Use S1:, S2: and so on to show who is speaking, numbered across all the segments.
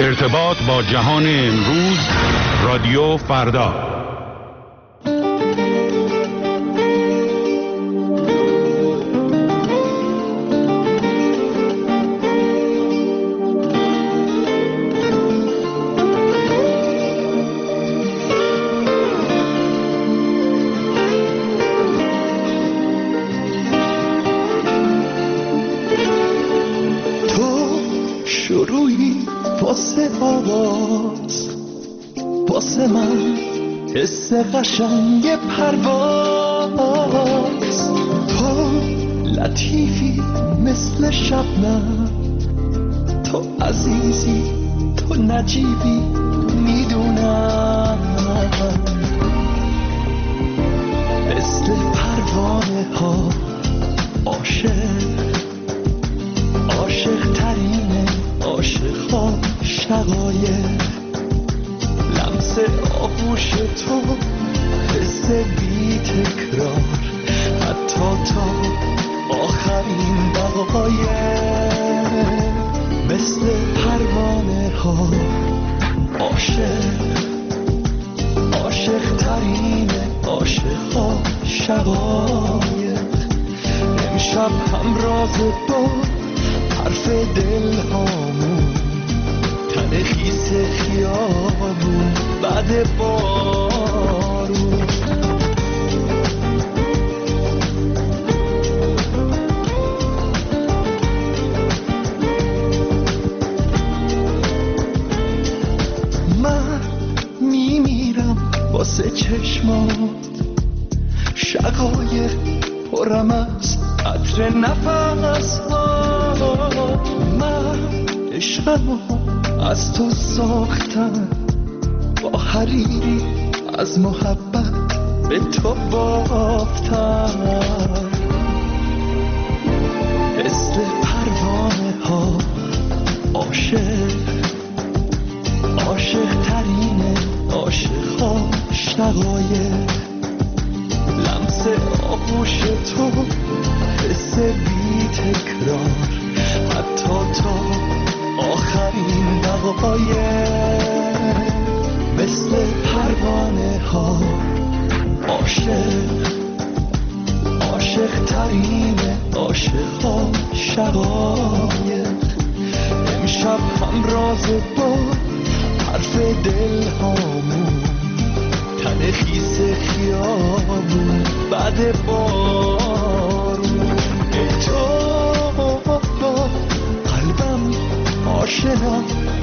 S1: ارتباط با جهان امروز، رادیو فردا.
S2: حس قشنگ پرواز، تو لطیفی مثل شبنم، تو عزیزی، تو نجیبی، میدونم مثل پروانه ها عاشق ترین عاشق ها، شقایق لمس آغوش تو، حس بی تکرار حتی تا آخرین دقایق، مثل پروانه ها عاشق ترین عاشق ها، شقایق امشب همراز با حرف دل هامون، تن خیس خیابون بعد بارون. من میمیرم واسه چشمات، شقایق پرم از عطر نفس ها، من عشقمو از تو ساختم، با حریری از محبت به تو بافتم، مثل پروانه ها عاشق ترین عاشق ها، شقایق لمس آغوش تو، حس بی تکرار حتی تا آخرین دقایق، مثل پروانه ها عاشق ترین عاشق ها، شقایق امشب همراز با حرف دل هامون، تن خیس خیابون بعد بارون. تو قلبم آشنا،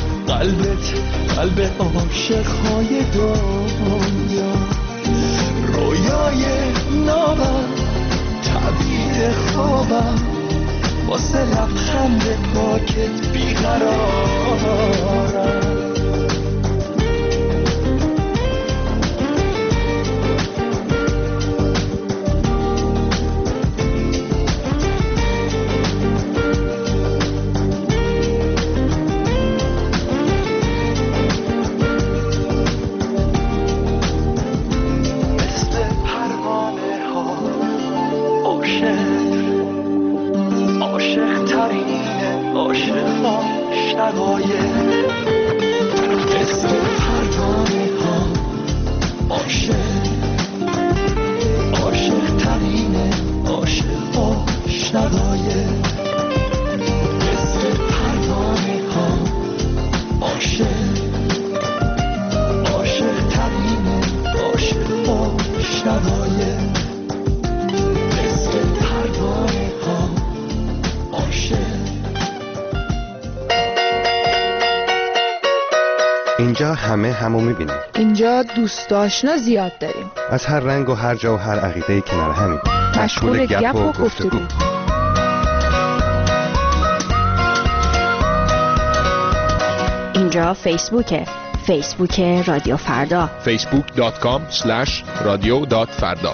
S2: قلب عاشق‌های دنیا، رویای نابم، تعبیر خوابم، واسه لبخند پاکت بیقرارم.
S3: اینجا همو میبینیم.
S4: اینجا دوست آشنا زیاد داریم،
S3: از هر رنگ و هر جا و هر عقیده‌ای کنار همیم،
S4: مشغول گپ و گفتگو.
S5: اینجا فیسبوک رادیو فردا،
S6: facebook.com/radio.farda.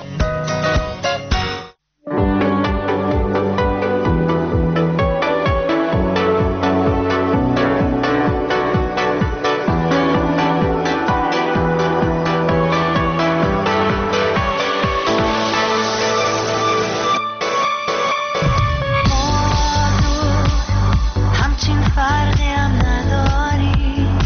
S7: همچین فرقی هم نداری،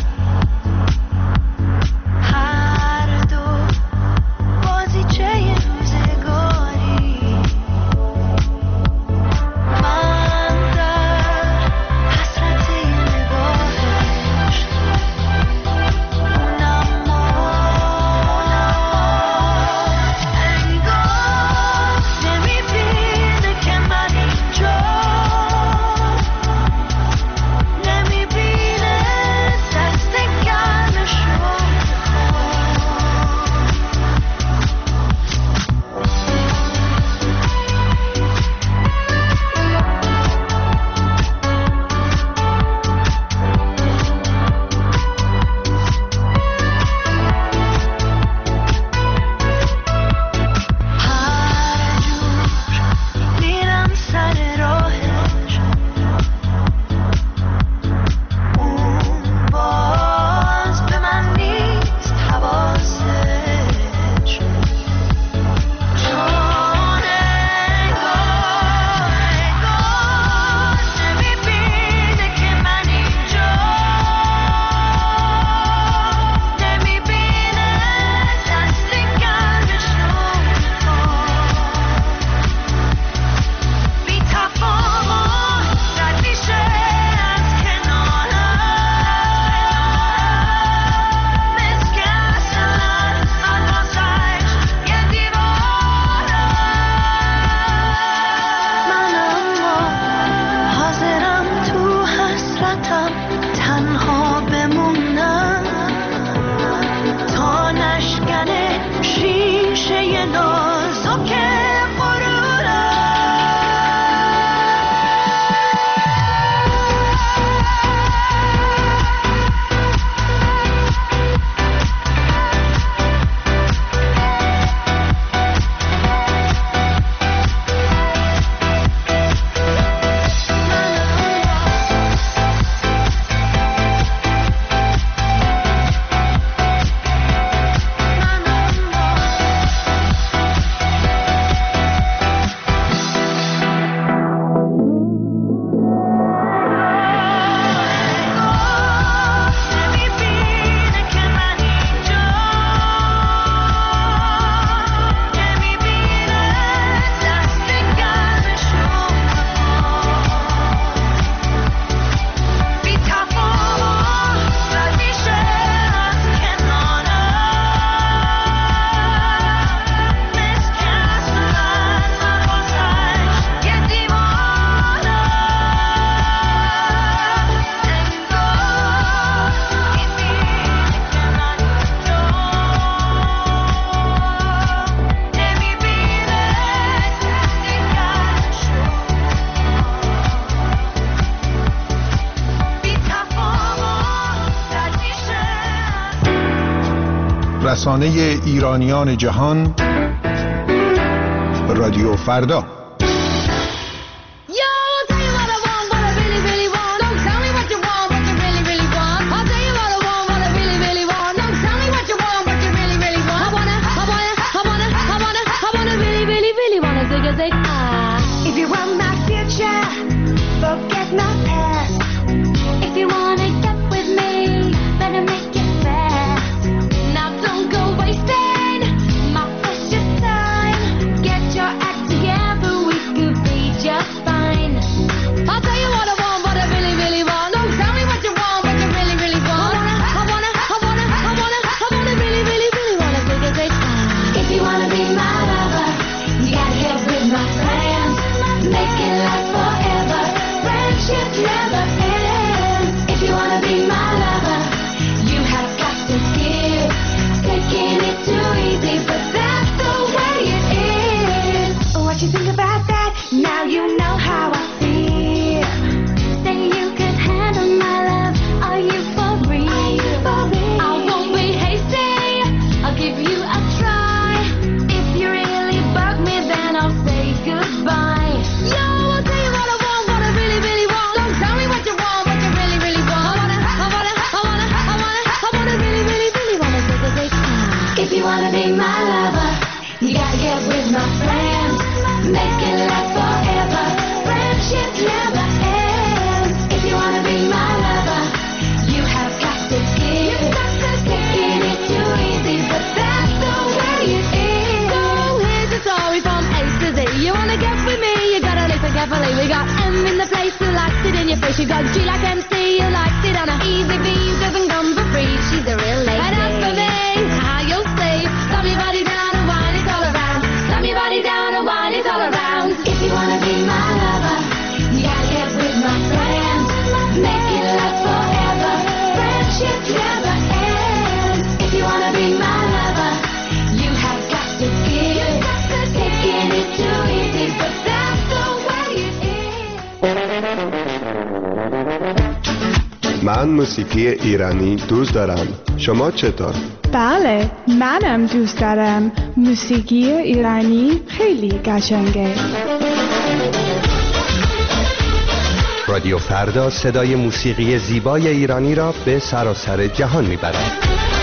S6: رسانه ایرانیان جهان، رادیو فردا.
S7: We got M in the place who likes it in your face. You got G like MC, you likes it on a easy V, doesn't come for free. She's a real lady. And as for me, how you'll see, slam your body down and wine it all around. Slam your body down and wine it all around. If you wanna be my lover, you gotta get with my friends. Make it last forever. Friendship never ends. If you wanna be my lover, you have got to give. Taking it too easy, but that's the way it is.
S3: من موسیقی ایرانی دوست دارم. شما چطور؟
S8: بله، منم دوست دارم. موسیقی ایرانی خیلی قشنگه.
S3: رادیو فردا صدای موسیقی زیبای ایرانی را به سراسر جهان میبرد.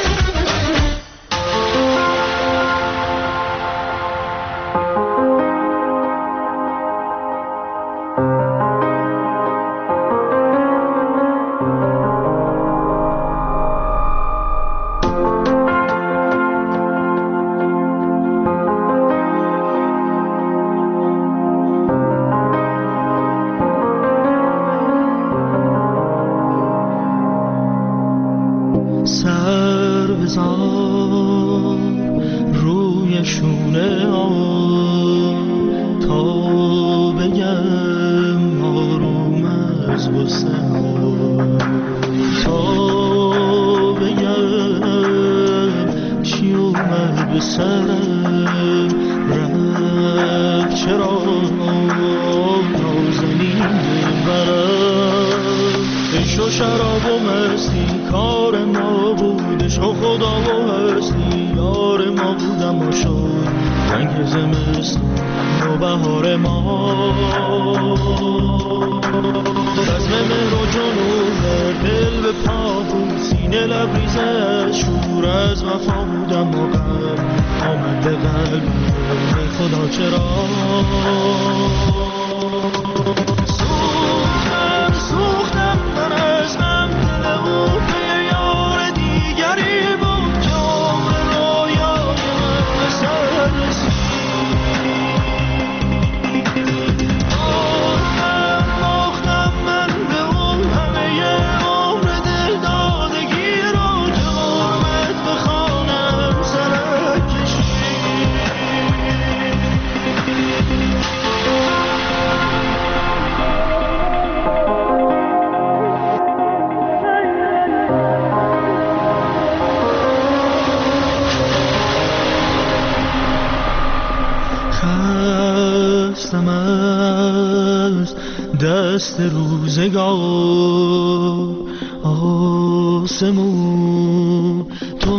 S2: دست روزگار آسمون تو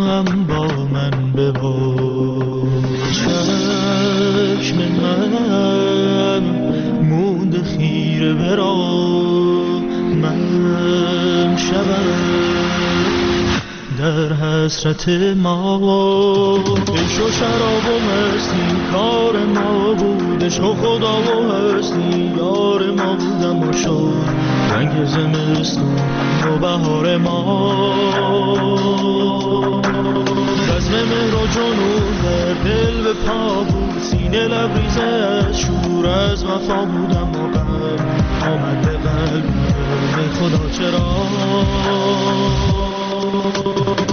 S2: هم با من ببار. چشم من مونده خیره برا من شبم در حسرت ما. عشق و شراب و مستی کار ما بود، عشق و خدا و هستی یار ما بودم و شد رنگ زمستون و بهار ما. بزم مهر و جنون در دل به پا بود، سینه لبریزه از شور از وفا بودم و غم آمد به قلب خدا چرا.